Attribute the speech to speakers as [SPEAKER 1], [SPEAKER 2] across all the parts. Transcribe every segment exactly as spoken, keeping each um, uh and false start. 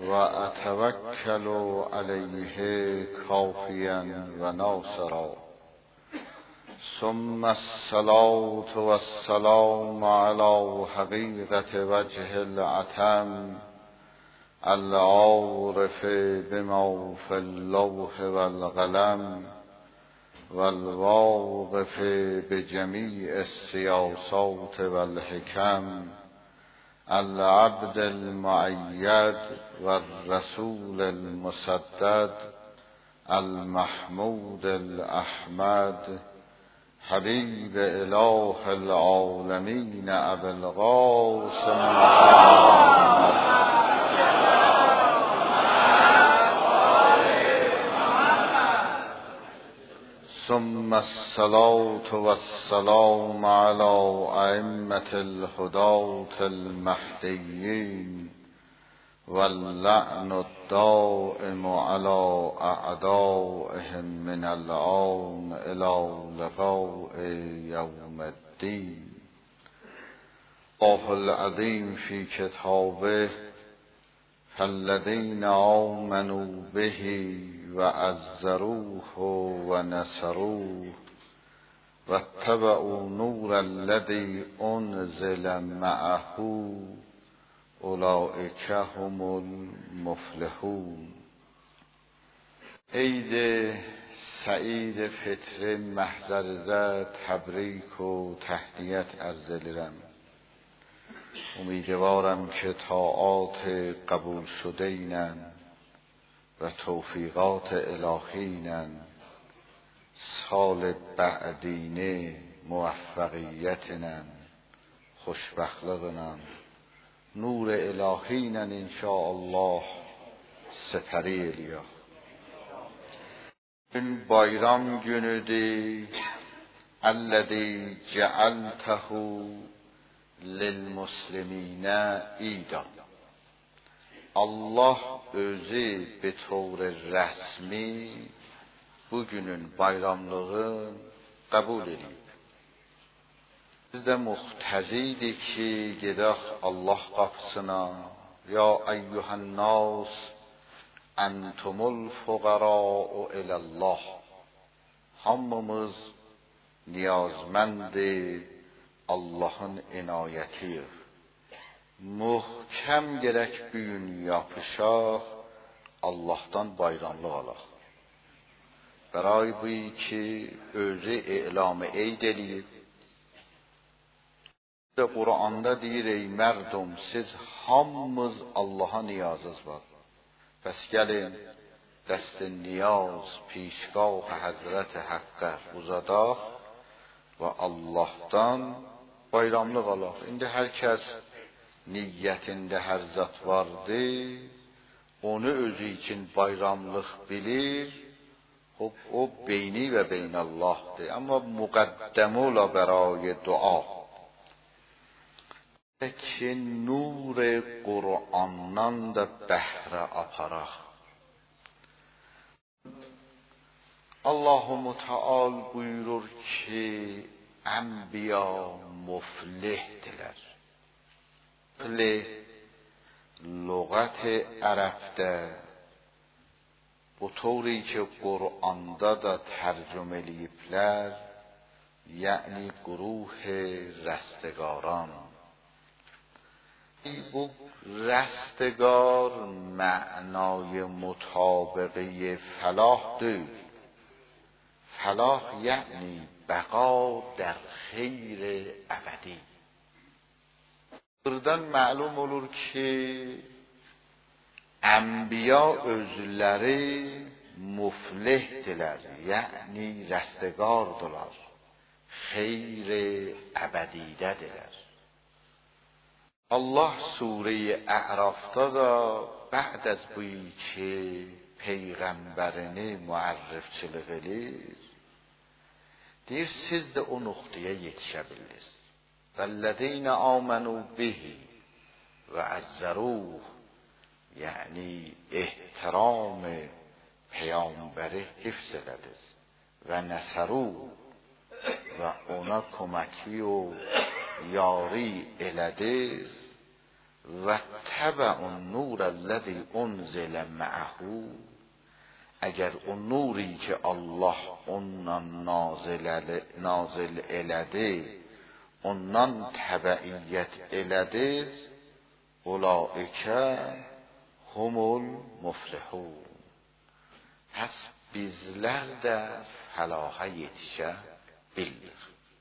[SPEAKER 1] و اتوکل علیه کافیا و ناصرا. ثم الصلاة والسلام على حقیقة وجه العتم العارف بما في اللوح والقلم والواقف بجميع السياسات والحكم العبد المؤيد والرسول المسدد المحمود الأحمد حبيب إله العالمين أبي القاسم محمد ثم الصلاة والسلام على أئمة الهداة المهديين واللعن الدائم على أعدائهم من الآن إلى لقاء يوم الدين. الله العظيم في كتابه فالذين آمنوا به وعزروه ونصروه واتبعوا نور الذي أنزل معه اولئک هم المفلحون. عید سعید فطر محضر زد تبریک و تهنیت عرض دلم. امیدوارم که طاعات قبول شده اینن و توفیقات الهینن سال بعدینه موفقیتنن خوشبخلقنن نور الهینن انشاءالله سپری الیا. این bayram günüdür الذي جعلته للمسلمین عیدا. Allah özü به طور رسمی bugünün bayramlığın qəbul edib. Biz də muhtəzidik ki, gedək Allah qapısına. Ya eyyuhən nas entumul fuqara'u ilallah. Hamımız niyazməndir Allahın inayətiyik. Muhkəm gerək bir gün yapışaq, Allah'tan bayramlıq alaq. Bəray bu ki, özü e'lam eyd eləyib. Qur'anda deyir, ey mərdum, siz hamımız Allah'a niyazınız var. Bəs gəlin, dəst-i niyaz, pişgah Həzrət Haqqə uzadaq və Allah'tan bayramlıq alaq. İndi hər kəs niyyətində hər zat vardı, onu özü için bayramlıq bilir, o beyni və beynallahdır. Amma müqəddəmə ola برای dua. Ki nur Qur'andan da bəhrə aparaq. Allah-u Müteal buyurur ki, Enbiya muflihdirlər. Muflih, lüğət ərəbdə bu طوری که قرآنda da ترجمه eləyiblər, یعنی گروه رستگاران. bu رستگار معنای مطابقه فلاح değil. فلاح یعنی بقا در خیر ابدی. buradan معلوم olur ki انبیا özləri muflihdirlər, yəni rəstəgardırlar, xeyr-i əbədidədirlər. Allah Sure-i A'raf'da da بعد از بویی که پیغمبرini müərrifçilik edir, deyir, siz də o nöqtəyə yetişə bilirsiniz. وَالَّذِينَ آمَنُوا بِهِ وَعَزَّرُوهُ یعنی احترام پیامبری حفظ edədiniz və nəsəru və ona köməki و یاری elədiniz و تبع النور الذی انزل معه، اگر اون نوری که الله اونان نازل نازل الده اونان تبعیت الده، اولئک هم المفلحون. پس bizler de felaha yetişe bildik.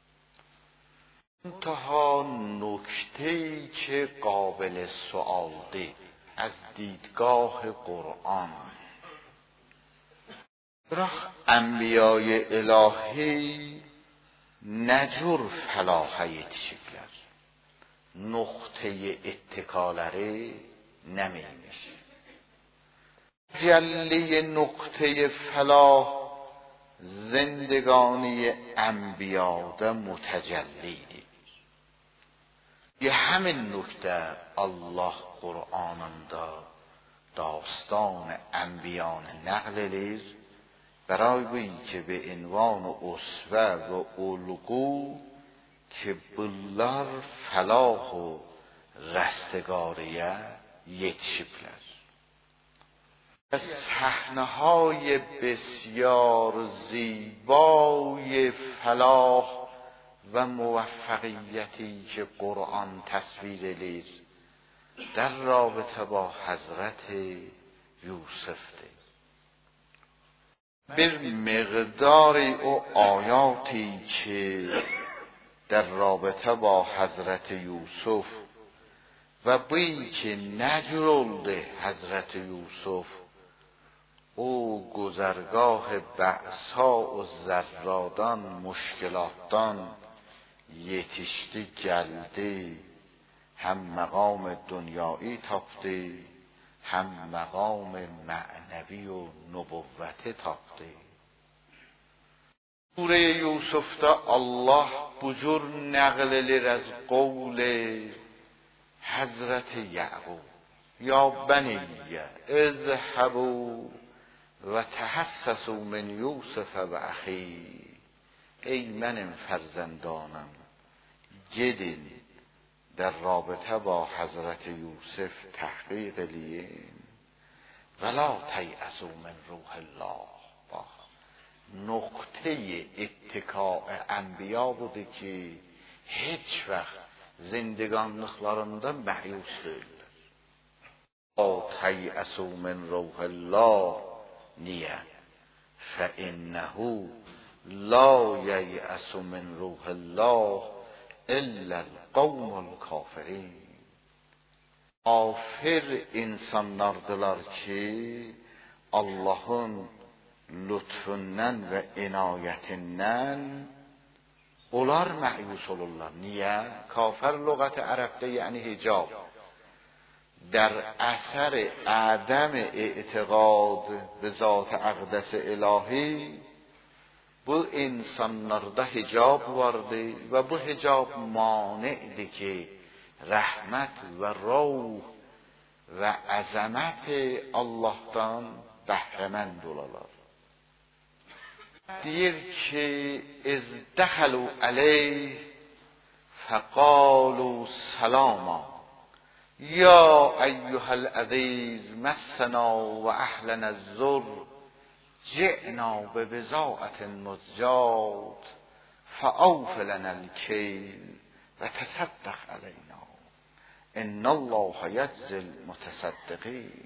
[SPEAKER 1] منتها نکته‌ای که قابل سؤالده از دیدگاه قرآن، رخ انبیای الهی نجور felaha yetişikler. نقطه اتکالره نمیمیش. جلی نقطه فلاح زندگانی انبیاء متجلیدی. یه همین نکته الله قرآننده داستان انبیان نقل لیر برای بایی که به عنوان اسوه و الگو که بلار فلاح و رستگاریه یتشیپلر. صحنه‌های بسیار زیبای فلاح و موفقیتی که قرآن تصویر لید در رابطه با حضرت یوسف ده. بر مقدار او آیاتی که در رابطه با حضرت یوسف و بی که نجرلده حضرت یوسف او گذرگاه بأسا و ضرادان مشکلاتان یتیشتی گلده، هم مقام دنیایی تاپته هم مقام معنوی و نبوت تاپته. سوره یوسف تا الله بجور نقل لیر از قول حضرت یعقوب یا بنی اذهبوا و تحسسوا من یوسف و اخی، ای من فرزندانم گدین در رابطه با حضرت یوسف تحقیق لین، ولا تیأسوا من روح الله. با نقطه اتکاء انبیا بوده که هیچ وقت زندگانlıklarında مایوس değiller. لا تیأسوا من روح الله نیه فإنه لا ییأس من روح الله الا القوم الکافرین. Kafir insanlardılar ki Allah'ın lütfündən ve inayetindən onlar məyus olurlar. Niye? Kafir lügati Arap'ta yani hicab. در اثر عدم اعتقاد به ذات اقدس الهی bu insanlarda hicab vardı ve bu hicab mani'di ki rahmet ve ruh ve azamet Allah'tan bəhrəmənd olalar. Deyir ki iz dəxəlu aleyh fəqalu salama یا ایها العزیز مسنا و اهلنا الضر جئنا ببضاعة مزجاة فأوف لنا الکیل و تصدق علینا ان الله یجزی المتصدقین.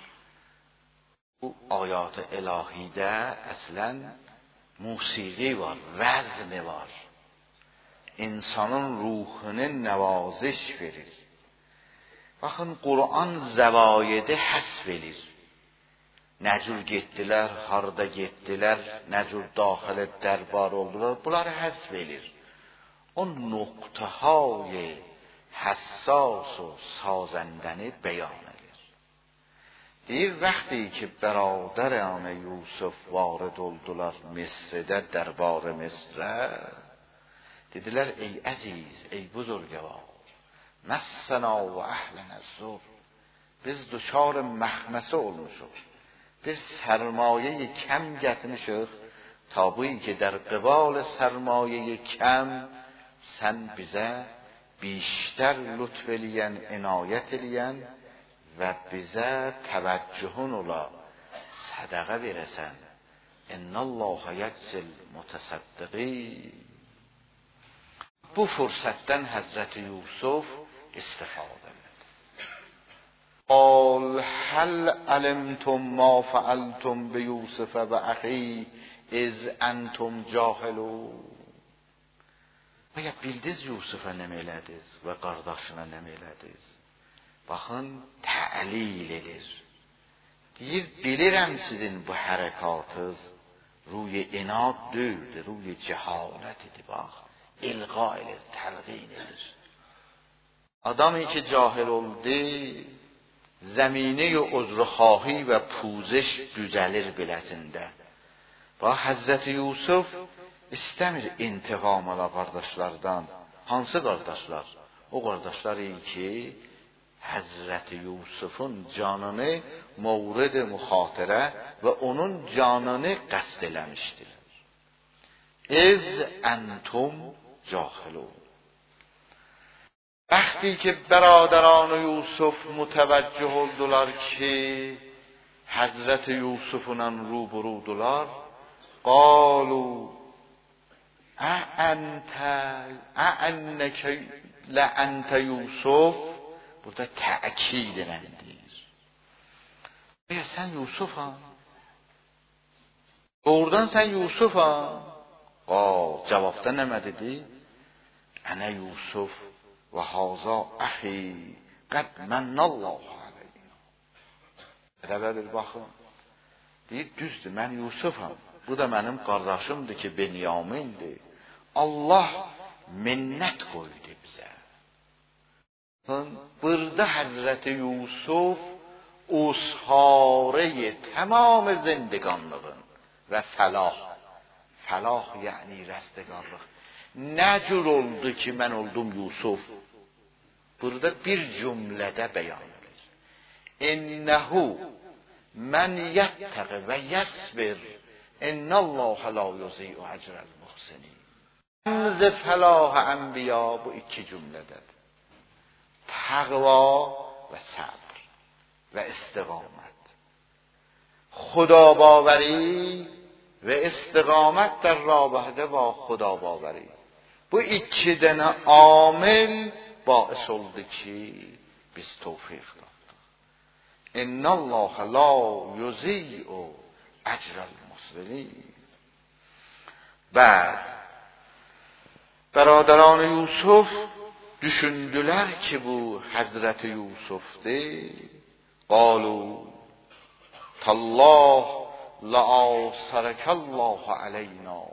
[SPEAKER 1] او آیات الهی ده اصلا موسیقی var, وزن var. İnsanın ruhunu نوازش verir. Baxın, Qur'an zəvayədi həsv edir. Nəcür getdilər, harda getdilər, nəcür daxilə dərbar oldular, bunları həsv edir. O nöqtəhay həssas و sazəndəni bəyan edir. Deyir, vəqti ki برادران یوسف وارد oldular Misrdə, dərbar Misrə, dedilər, ey əziz, ey buzurgəvar, مسنا و اهلنا الضر، biz دچار مخمسه olmuşuq. Bir سرمایه کم gətirmişik ta bu ki در قبال سرمایه کم sən bizə بیشتر لطف eləyən, عنایت eləyən və bizə təvəccühün ola, sədaqə verəsən. İnnəllaha yəczil mutasaddiqin. Bu fürsətdən Həzrəti Yusuf istifadə edir. قال هل علمتم ما فعلتم بيوسف وأخيه إذ أنتم جاهلون. Məyər bildiniz Yusufa nə elədiniz və qardaşına nə elədiniz? Baxın, təlil edir. Deyir, bilirəm sizin bu hərəkatınız ruy inad deyildi, ruy cehalət idi. Bax, ilqa edir, təlqin edir. Adamı ki cahil oldu, zəminə-i uzrxahi və puzəş düzəlir biləsində. Bax, Həzrəti Yusuf istəmir intiqam ala qardaşlardan. Hansı qardaşlar? O qardaşlar ki, Həzrəti Yusufun canını mövrid-i müxatirə və onun canını qəsd eləmişdir. İz entum cahilun. وقتی که برادران یوسف متوجه oldular ki Hazret Yusuf'la ruburudular, قالوا أأنت أأنك لأنت Yusuf. Burada təkid edəndir. Eğer sen Yusuf'an, doğrudan sen Yusuf'an, Qal, cavabda nə dedi? Ənə Yusuf və haza əxi qəd mənnallahu aleyna. Rəbədir, baxın. Deyir, düzdür, mən Yusufam. Bu da mənim qardaşımdır ki, Benyamindir. Allah minnət qoydu bizə. Burada Həzrəti Yusuf usxarəyi tamam zindiqanlığın və fəlah. Fəlah yəni rəstəqanlıq. Nə cür oldu ki, mən oldum Yusuf? Burada bir cümlədə bəyan edir. İnnəhu mən yəttəqi və yəsbir. İnnəllaha la yuzi'u ecrel muhsinin. Rəmz fəlah ənbiya bu iki cümlədədir. Təqva və səbr və istiqamət. Xudabavəri və istiqamət در رابطه با خداباوری. Bu iki dənə amil باعث oldu ki biz tövfiq tapdıq. İnnəllaha la yuzi'u ecrel muhsinin. Bəli, برادران Yusuf düşündülər ki bu Həzrəti Yusuf'dir. قالوا تالله لآثرکالله علینا.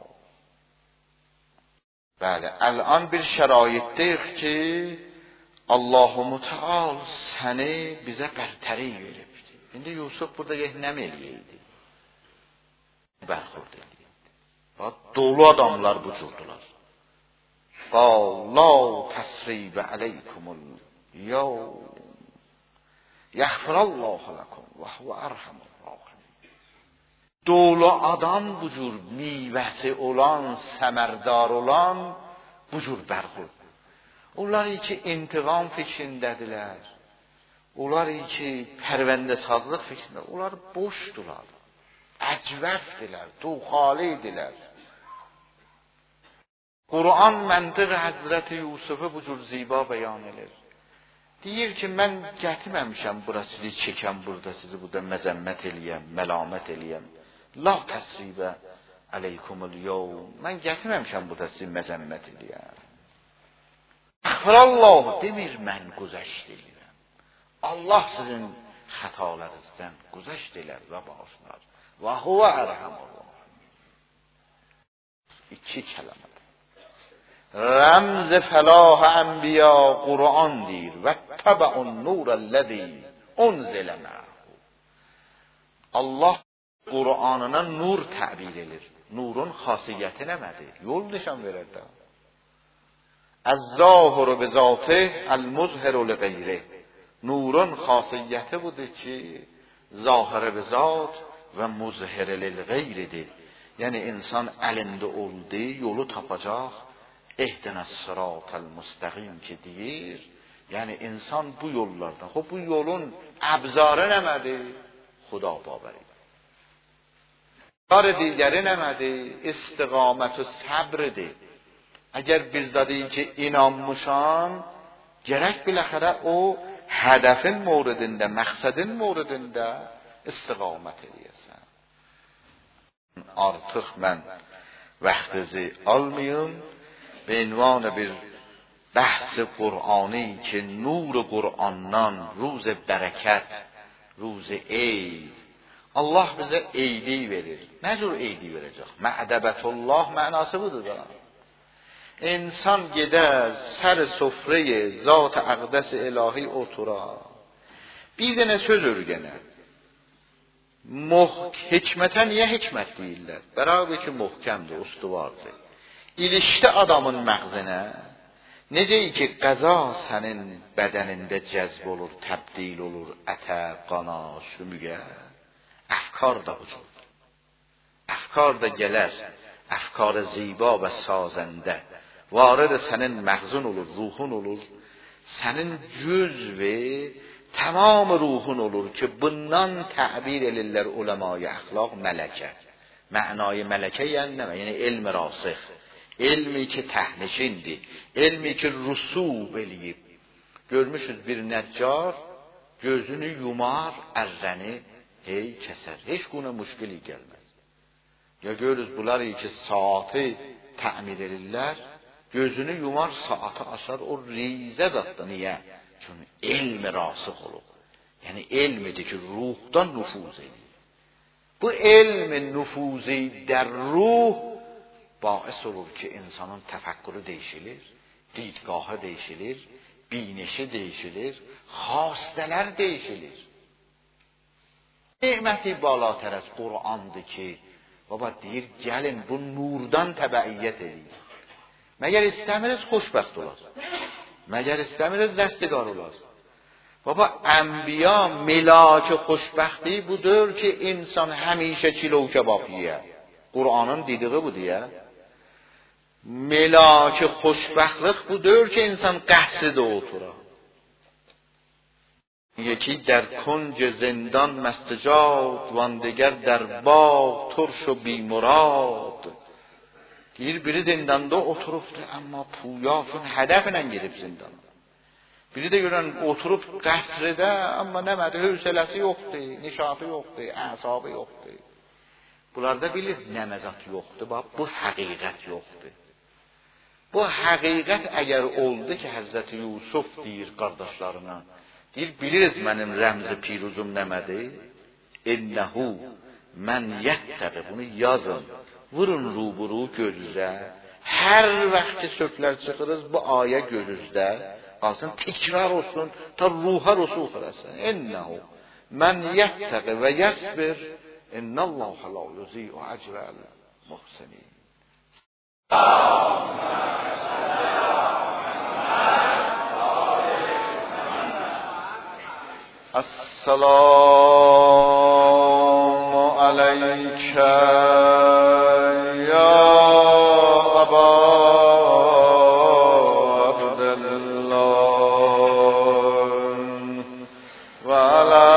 [SPEAKER 1] Bəli, الان bir şəraitdəyik ki Allah-u Müteal səni bizə bərtəri veribdir. İndi Yusuf burada yehnəm eləyəydi. Bərxurd eləyəydi. Bax, dolu adamlar bu cürdular. قال لا تسریب علیکم اليوم یغفر الله لكم وهو ارحم الراحمین. Dolu adam bu cür meyvəsi olan, səmərdar olan bu cür bərxurd. Onlar ki intiqam fikrindədirlər. Onlar ki pərvəndəsizlik fikrində. Onlar boşdular. Əcvəfdirlər, tuğalidirlər. Quran məntiq Həzrəti Yusufu bu cür ziba bəyan edir. Deyir ki, mən gətirməmişəm bura sizi çəkəm, burada sizi burada məzəmmət eləyəm, məlamət eləyəm. La təsribə aleykumul yevm. Mən gətirməmişəm burada sizi məzəmmət eləyəm. Əxfirallah demir, mən güzəşt eləyəm. Allah sizin xətalarınızdan güzəşt elər və bağışlar. Və huvə ərhamur rahim. İki kələmə. رمز فلاح انبیا قرآن دیر و تبع النور الذی انزل معه. Allah Qur'anına nur təbir edir. Nurun xasiyyəti nəmədir? Yol nişan verir də. Az-zahir bi zatihi el-muzhir li ghayrihi. Nurun xasiyyəti budur ki, zahir bi zat və muzhir lil ghayridir. Yəni insan əlində oldu, yolu tapacaq. اهدنا الصراط المستقیم که deyir, yəni insan bu yollardan, xo bu yolun əbzarı nəmədir? Xuda babəri. Kar digəri nəmədir? İstiqamət və səbridir. Əgər bir zadı ki inanmışan, gərək biləxərə o hədəfin mövridində, məqsədin mövridində istiqamət eləyəsən. Artıq mən vaxtınızı almayım, به عنوان bir بحث قرآنی که نور قرآنdan روز برکت، روز عید، Allah bizə eylik verir. Nə cür eylik verəcək? Mədəbətullah mənası budur da. İnsan gedər sər sofraya zat-ı əqdəs ilahi otura. Bir dənə söz örgənər. Muh hikmətə niyə hikmət deyirlər? Bərabər ki möhkəmdir, ustuvardır. İlişdi adamın məğzinə. Necə ki qəza sənin bədənində cəzb olur, təbdil olur, ətə, qana, sümüyə. Əfkar da vücuddur. Əfkar da gələr, əfkar-ı ziba və sazəndə. Varid sənin məğzun olur, ruhun olur. Sənin cüzvi, tamam ruhun olur ki, bundan təbir elirlər uləma-i əxlaq mələkə. Mənayı mələkə yəni nə? Yəni elm-i rasix. Elmi ki təhnişindir. Elmi ki rusub eləyib. Görmüşüz bir nəccar gözünü yumar, ərrəni hey kəsər. Heç quna müşkili gəlməz. Ya görürüz bunlar ki saatı təmir edirlər, gözünü yumar, saatı açar, o rizə zatdır. Niyə? Çünki elmi rasix olur. Yəni elmidir ki ruhdan nüfuz edir. Bu elmin nüfuzi در ruh باعث olur ki insanın təfəkkürü dəyişilir, didgahı dəyişilir, binişi dəyişilir, xastələr dəyişilir. Neməti balatər az Qur'andır ki, baba deyir, gəlin bu nurdan təbəiyyət edin. Məgər istəmiriz xoşbəxt olar. Məgər istəmiriz dəstiqar olar. Baba ənbiya melak xoşbəxti budur ki, insan həmişə kilo kebab yiyə. Qur'anın dediği bu deyə. Melak xoşbəxtlik budur ki, insan qəhsədə oturur. یکی در کنج زندان مستجاب وان دیگر در باغ ترش و بیمراد. Deyir biri zindanda oturubdur amma puya üçün hədəflə gedib zindana. Biri də görən oturub qəsrdə amma nəmədi, hövsələsi yoxdur, nişatı yoxdur, əsabı yoxdur. Bunlarda bilir nəməzat yoxdur, bax bu həqiqət yoxdur. Bu həqiqət əgər oldu ki Həzrəti Yusuf deyir qardaşlarına, deyir, biliriz mənim rəmzi piruzum nəmədir? İnnəhu mən yəttəqi, bunu yazın, vurun ruburu gözünüzə. Hər vaxt ki söklər çıxırız, bu ayə gözünüzdə qalsın, tikrar olsun, ta ruha rusuh eləsin. İnnəhu mən yəttəqi və yəsbir, innəllâhu la yuzi'u əcrəl muhsinin. السلام عليك يا أبا عبد الله وعلى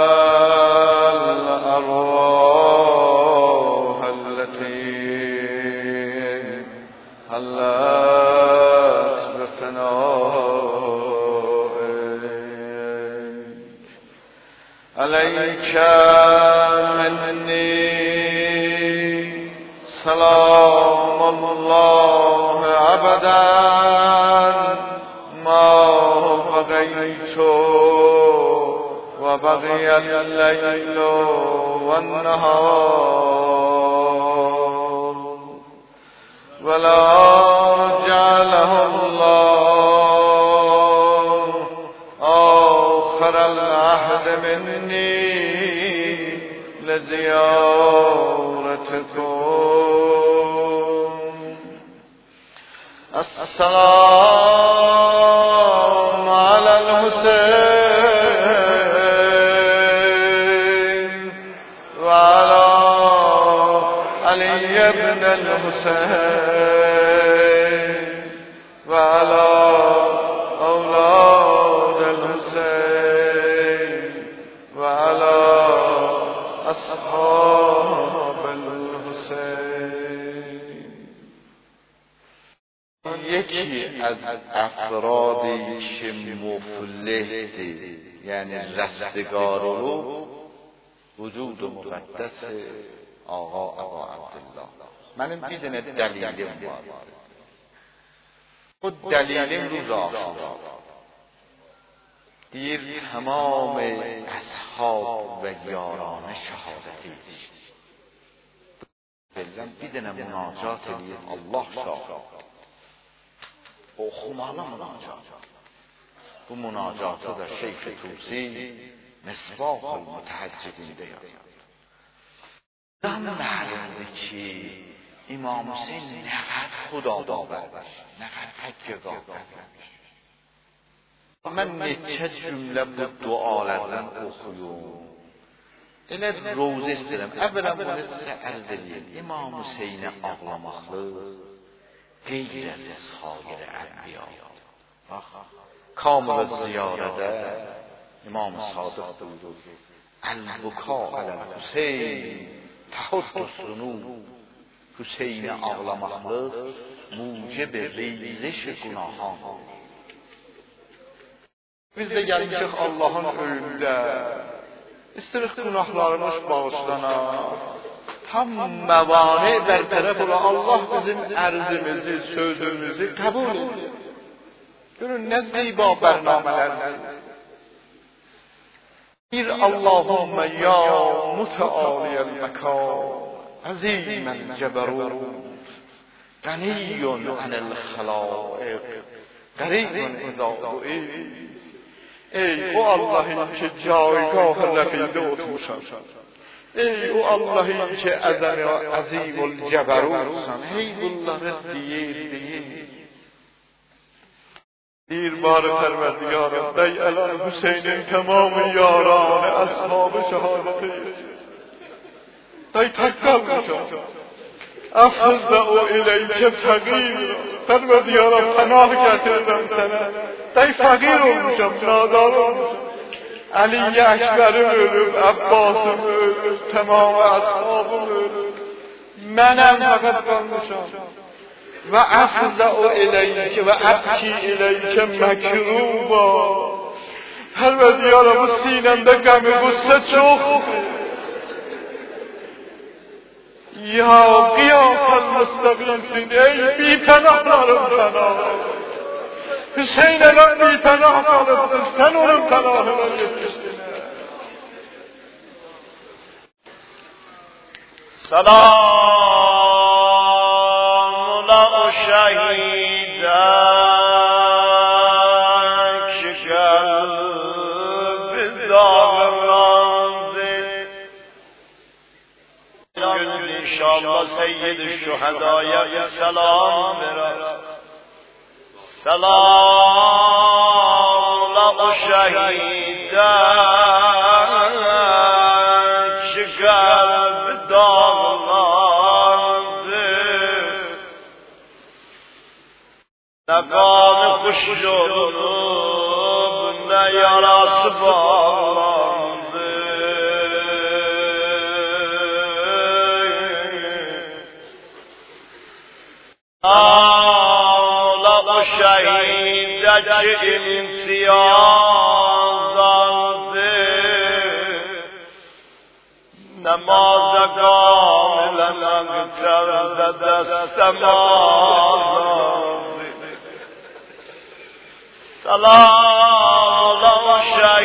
[SPEAKER 1] الأرواح التي حلت بفنائك عليك مني سلام الله أبدا ما بقيت وبقي الليل والنهار ولا جعله الله آخر العهد مني لزيارتكم. السلام على الحسين وعلى علي بن الحسين علی اصحاب الحسین. یکی از افرادی که مفلح یعنی رستگار رو وجود مقدس آقا ابا عبدالله. من میدونه دلیلم بود خود دلیلم روز آشورا دیر تمام اصحاب و یاران شهادتی بلزم بیدنه مناجات لیر الله شاهد او خمالا مناجات bu munacatı da Şeyh-i Tusi Mesbah-ül Mütehaccibin deyir. Dan məlumdur ki, İmam Hüseyin nə qədər xudadavarmış, nə qədər təkkə qalqırmış. Mən neçə cümlə bu dualardan oxuyum. Elə roz istəyirəm. Əvvələn bunu sizə ərz edeyim. İmam Hüseyinə ağlamaqlıq qeyr əziz xayir ənbiya. Bax, Kamil ziyarədə İmam Sadiq buyurur. Əl-buka aləl-Hüseyin təhuddusunun. Hüseyinə ağlamaqlıq mucib ریزش günahان. Biz də gəlmişik Allahın önündə. İstirik günahlarımız bağışlanar. Tam məvani bərtərəf ola Allah bizim ərzimizi, sözümüzü qəbul edir. Görün nə ziba bərnamələrdir. Bir Allahümmə ya mütealiyəl məkam azimən cəbərut qəniyyun anəl xəlaiq qaribun izâ du'id. Ey o Allah'ın ki caygah rəfində oturmuşsan. Ey o Allah'ın ki əzəmi azimul cəbərutsan. Ey bunları deyir, deyir. Bir barı pərverdigarım, ey əlan Hüseynin tamamı yaranı, əshabı şəhadəti. Ey tək qalmışam. Əfzdə o iləykə fəqir. Pərverdigarım, pənah gətirirəm sənə. Ey fəqir olmuşam, nadar olmuşam. Əliyə Əkbərim ölüb, Əbbasım ölüb, tamamı əshabım ölüb. Mənəm fəqət qalmışam. Və əfzə o iləykə və əbki iləykə məkruba. Pərverdigarım, bu sinəmdə qəmi qüssə çoxdur. Ya qiyasəl müstəqilsin, ey bipənahlarım pənah. Hüseyin ələ bipənah qalıbdır, sən onun pənahına yetişdin. Salam ola o şəhidən ki qəlbi dağlandı. İnşallah Seyyid-i Şühedaya selam verer. Selam ola o şəhidən ki qəlbi dağlandı. Nə qanı kuş olub, nə yarası bağlandı. Ağla o şəhidəki imtiyaz aldı. Namaza kamilən əqtərdə dəstəmaz aldı. Salam ola o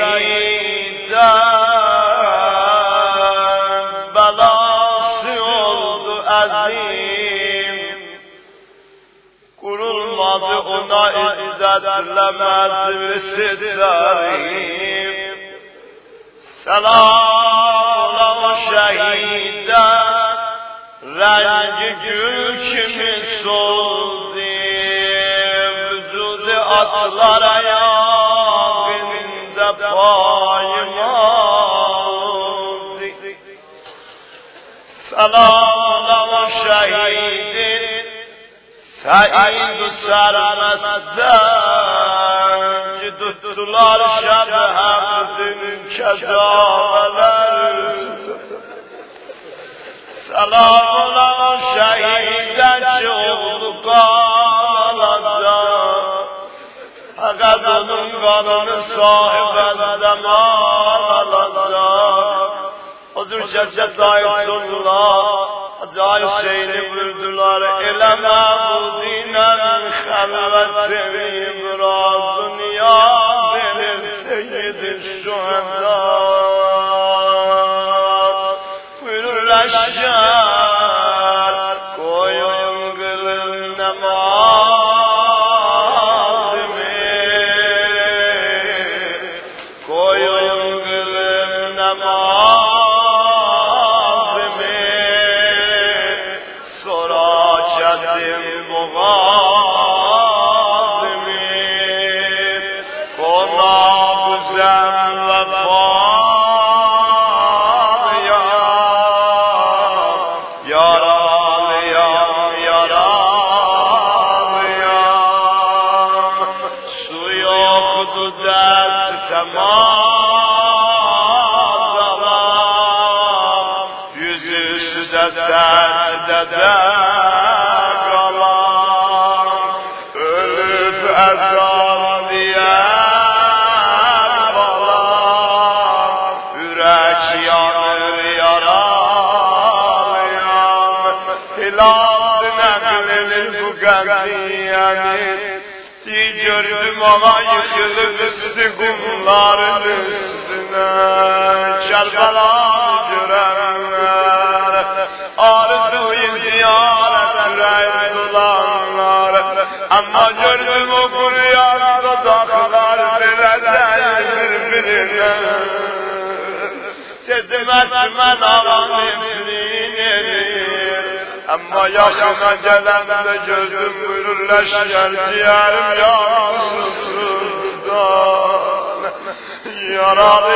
[SPEAKER 1] şəhidən bəlası oldu əzim. Kurulmadı ona izzətlə məclisi-dərim. Salam ola o şəhidən rəngi gül kimi soldu. Vücudu atlar ayağında payım aldı. Salam ola o şəhidin
[SPEAKER 2] سعید و سرمستن که دو دلار شب همدن کجاولر سلام الله شهیدن چه اغلقان فقط onun kanını sahip zaman alacak. Huzur Cezze Ayetullah Acayip şeyini vurdular. Eleme bu dinen halvetini biraz dünya benim seyyid-i şuheda. Buyururlar şer koyun kılın namazımı koyun kılın namazımı sonra çetim boğazımı konağızem vefaya yaralıyam yaralıyam su yoktu dert temazalam yüzüstü de serde de kalan ölüp ezan diyen balam yürek yanır yaralıyam hilal neklenir bu gendiyenin gördüm ama yıkılıp üstü kumların üstüne Kerbela'yı görenler arzu-i ziyaret yüreği dolanlar ama gördüm o kuruyan dudaklar birbirine birbirine dedim etmen alan emrinidir ama yakına gelende gördüm buyururlar şer ciğerim yansızdan yaralı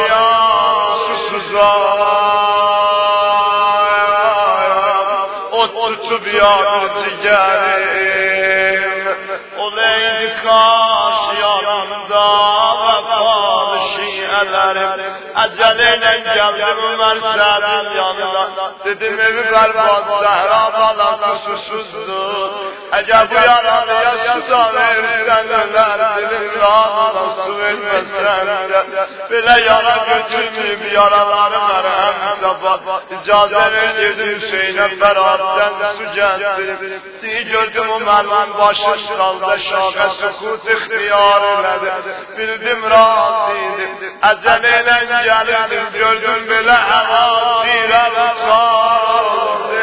[SPEAKER 2] yansızdan ot tutup yanır ciğerim oleydi kaş yanımda vefalı şiirlerim aceleyle geldim Mersed'in yanına dedim evi berbat zehra balası susuzdu eğer bu yaralıya susa verirsen öler dilim rahatla su vermezsen de bile yara götürmeyeyim yaraları merhem sabah icazene girdim Hüseyin'e Berat'ten su getirip diye gördüm o mervan başım kaldı şaka sukut ihtiyar eledi bildim rahatıydım aceleyle geldim gördüm bile evasire kaldı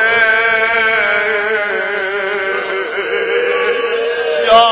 [SPEAKER 2] ya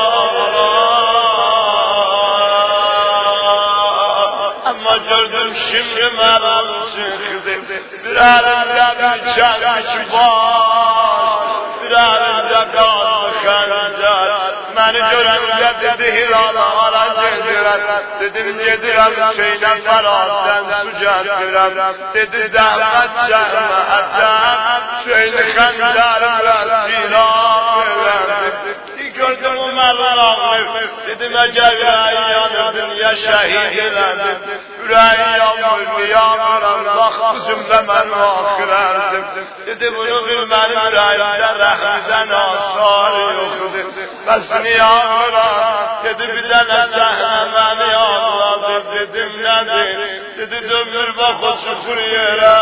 [SPEAKER 2] Allah ama gördüm şimdi meral çıktı bir elimde bir çelik baş bir elimde gazlı xəncər məni görəndə dedi Hilal'a ara gedirəm dedim gedirəm Hüseynə Berat'ten su gətirəm dedi zəhmət çəkmə əcəb Hüseyni xəncərimlə silah elədi gördüm o mərvanı dedim əgər ürəyi yanırdın ya şəhid elədim ürəyi yanmır yanıram vaxt cümlə mən vaxirərdim dedi bunu bilmənim ürəyimdən rəhmdən asar yoxdur bəs niyə yanıram dedi bir dənə səhnə məni anladı dedim nədir dedi döndür bax o çukur yerə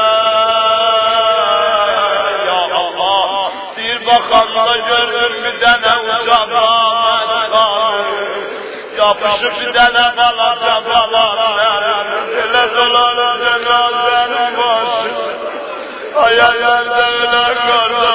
[SPEAKER 2] ya Allah deyir baxanda gördüm bir dənə ucada mən qalır yapışıp bir dənə balaca balanlar elə dolar cənazənin başı ayaqlarda elə qarda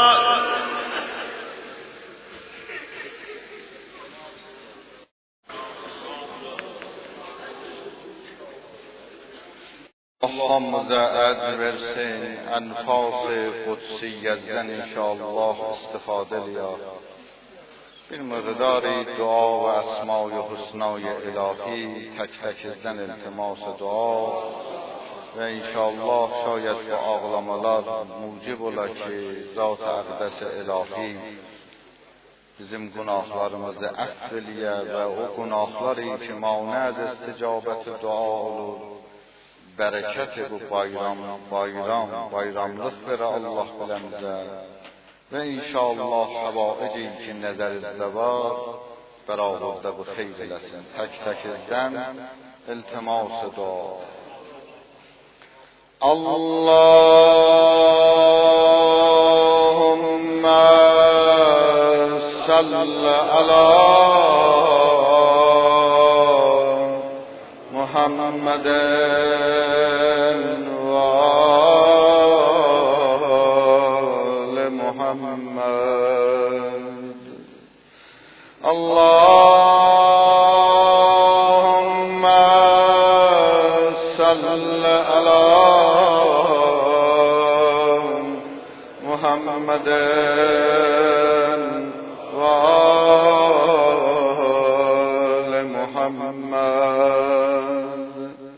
[SPEAKER 1] Allah'ımıza ecr versin, enfas-ı kudsiyyetten inşallah istifade ediyor. Bir miqdari dua ve esma-i husna-i ilahi tek tekizden iltimas dua ve inşallah şayet bu ağlamalar mucib ola ki Zat-ı Akdes ilahi bizim günahlarımızı affeyle ve o günahları ki mane az istecabet dua olur, bereket bu bayram, bayram, bayramlık vere Allah bilemizə ve inşallah havaici ki nəzərizdə var, beraberdə bu xeyr eləsin. Tək təkizdən iltimas dua. Allahümme salli ala Muhammeden ve ali Muhammed. Allahümme salli ala Muhammeden ve ali Muhammed.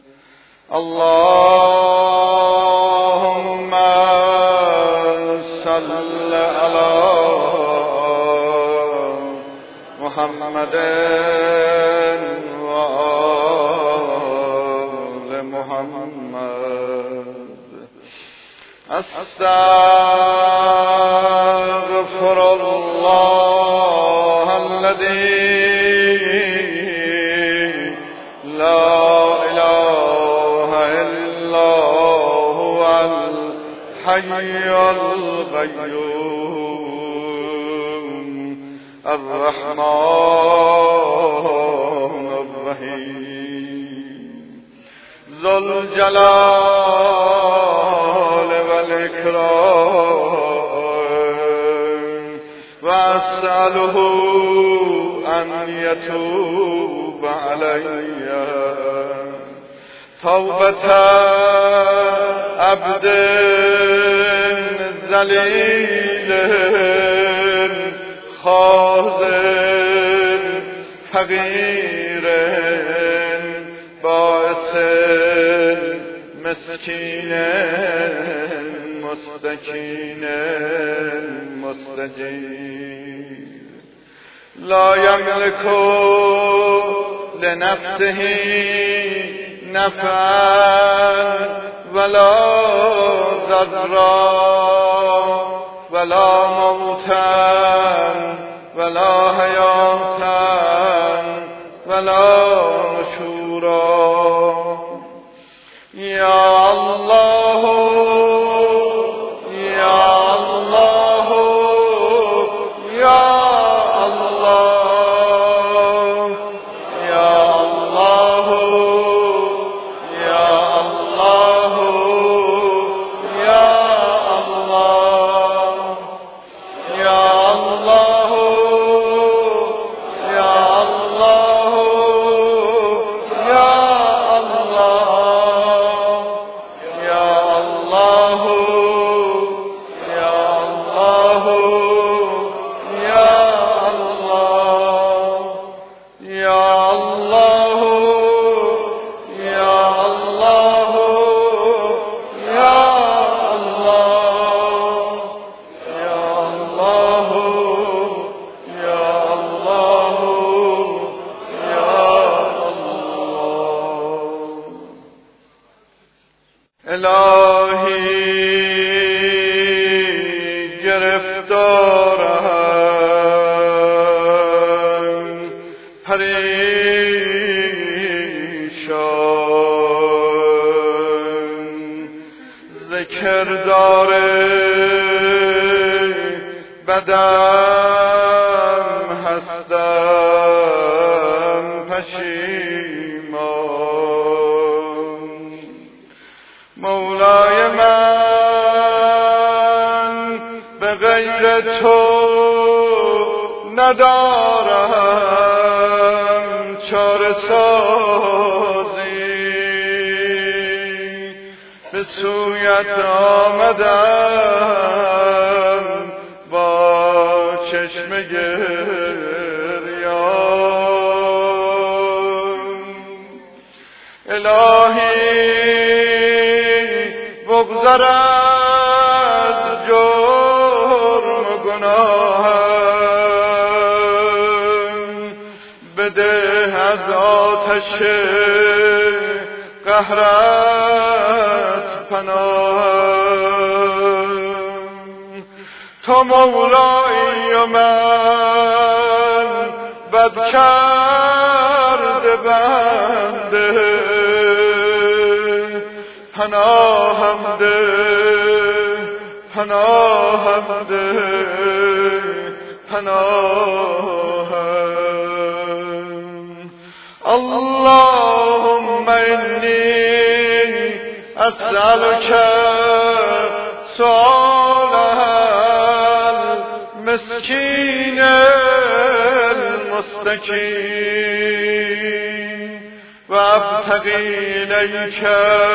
[SPEAKER 1] Allahümme salli ala Muhammeden ve ali Muhammed. Estağfirullahellezî la ilahe illa huvel hayyul kayyum er-Rahmanir-Rahim Zul Celal vel İkram ve es'aluhu en yetûbe aleyye tevbete abdin zelîlin khazin fagirin bâisin miskinin mustakinin mustajir la yemliku li nefsihi nef'an ve la zarra ve la mevtan ve la hayatan ve la nushura. Ya Allah, Ya Allah, Ya Allah, Ya Allah, Ya Allah, Ya Allah, Ya Allah, Ya Allah, Ya İlahi giriftarım perişan zikirdar-ı bedem hastem peşiman Mevla'y men be gayre to nedarem çare sazi be suyet amedem ba çeşme giryan İlahi بگذر از جرم گناهم
[SPEAKER 2] از آتش قهرت پناهم. تو مولایی و من بد کرده بنده، پناهم ده پناهم ده پناهم. اللهم انی اسألك سؤال المسکین المستکین و ابتغی الیک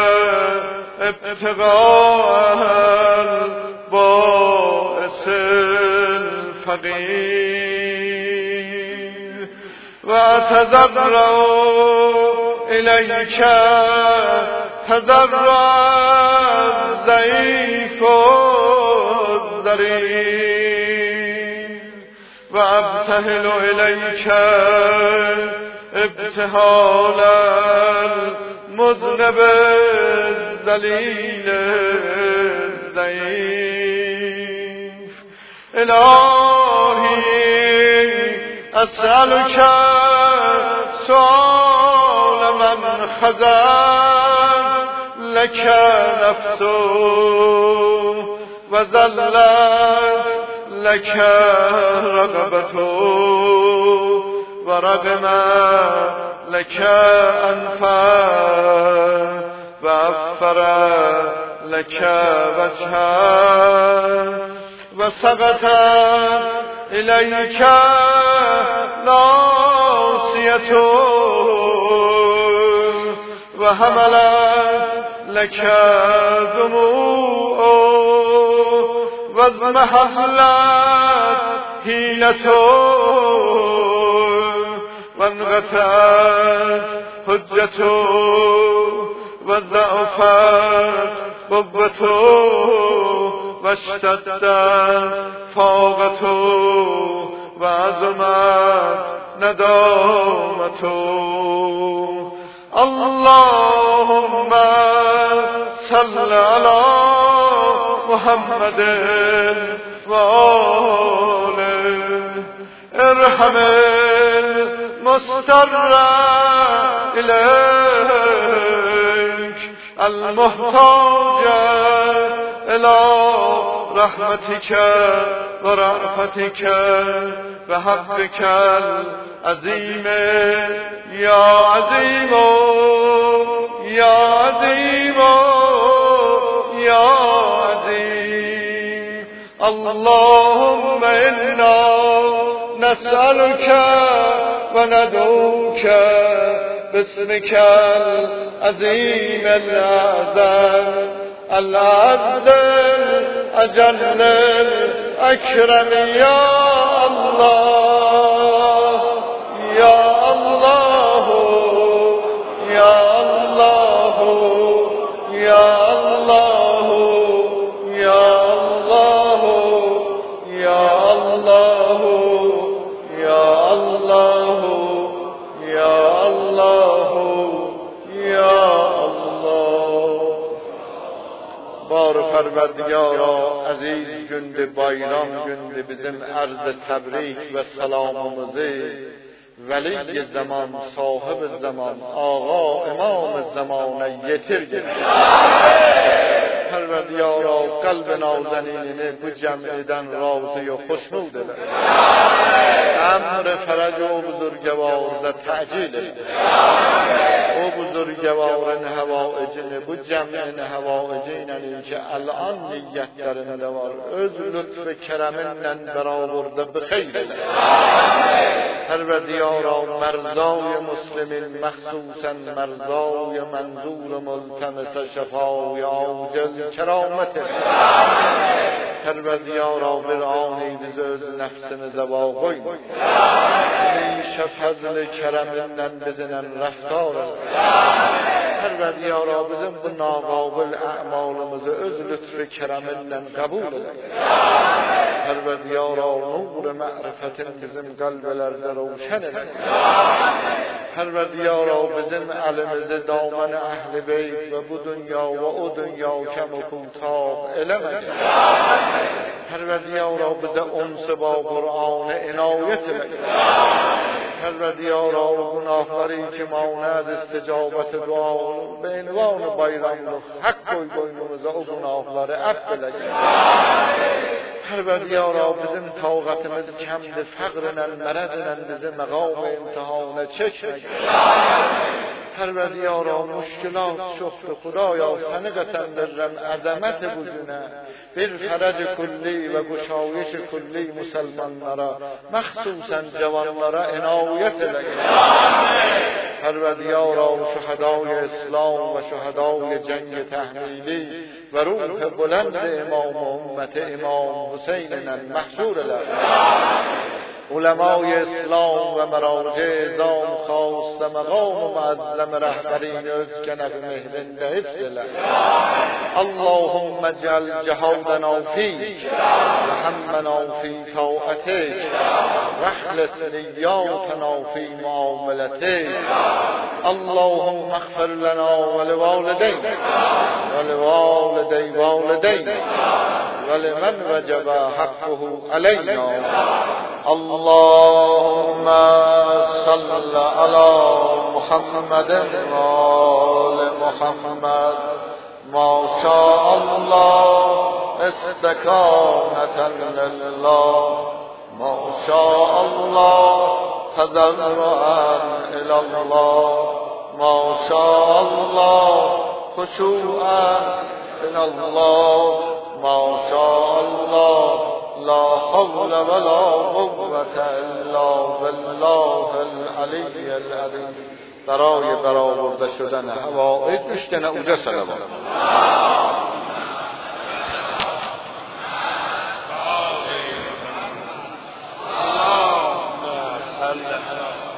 [SPEAKER 2] ابتغاء البائس الفقیر و اتضرع الیک تضرع الضعیف الضریع و ابتهل الیک ابتهال المذنب الذلیل الضعیف. الهی اسألك سؤال من خضعت لك نفسه و ذلت لك رغبته و رغم لك أنفه و افر لك وجهه و سقط إليك ناصيته و حملت لك دموعه و اضمحلت حيلته و انقطعت حجته و ضعفت قوته و اشتدت فاقته و عظمت ندامته. اللهم صل على محمد و آله. ارحم المضطر إليك المحتاج إلى رحمتك و رأفتك و حقك العظیم یا عظیم یا عظیم یا عظیم. اللهم انا نسألك و ندعوك باسمك العظیم الأعظم الأعز الأجل الأكرم يا الله يا الله يا الله يا الله يا الله يا الله يا الله يا الله يا الله. بار پروردگارا عزیز gündü bayram gündü bizim arz tebrik ve selamımızı veli zaman sahib zaman ağa imam zamana yetirgin. Perverdigara kalb nazeninini bu cem'iden razı ve hoşnud eyle. Emr فرج و بزرگوار در تعجیل او بزرگوارن هوایجین bu cem'in havaicinin ki الان niyetlerinde var öz lütf kereminle beraber de bixeyr eyle. Perverdigara merzای مسلمین مخصوصا مرزای منظور ملتمس شفای عاجل کرامت. پروردگارا bir آنی biz öz nefsimize bağ koyma. همیشه فضل کرeminden bizimle رفتار et. Perverdigara bizim bu naqabil a'malımızı öz lütfu kereminden kabul et. Perverdigara nur ma'rifetin bizim kalplerde roşan et.
[SPEAKER 1] پروردگارا بزن علم دامن اهل بیت و بو دنیا و او دنیا کم و کوتاه علم پروردگارا بزن انس با قرآن عنایت پروردگارا گناهکاری که ماند استجابت دعا به عنوان بایرام حق کوی گوینوز او گناهکار عفو لگی پروردگارا بزن طاقتمز کم فقرنن مرضنن بزن مقام امتحان چشم پروردگارا مشکلات شفت خدایا سنقتن برم عظمت بودنه بالفرج کلی و گشایش کلی مسلمان نرا مخصوصا جوان نرا عنایت لگه پروردگارا شهدای اسلام و شهدای جنگ تحمیلی و روح بلند امام و امت امام حسین محشور لگه علمای اسلام و مراجع زام خاص مقام و معظم رهبرین اسکنق مهرن به حفظ لك اللهم اجعل جهادنا فیک و همنا فی طاعتک و اخلص نیاتنا فی معاملتک اللهم اغفر لنا ولوالدین ولوالدی والدین ولمن وجب حقه علینا اللهم صل على محمد وآل محمد ما شاء الله استكانة لله ما شاء الله تضرعا إلى الله ما شاء الله خشوعا إلى الله ما شاء الله لا حول ولا قوة الا بالله العلی العظیم. برای برآورده شدن حوائج اشتن اوجه صلوات. اللهم صل علی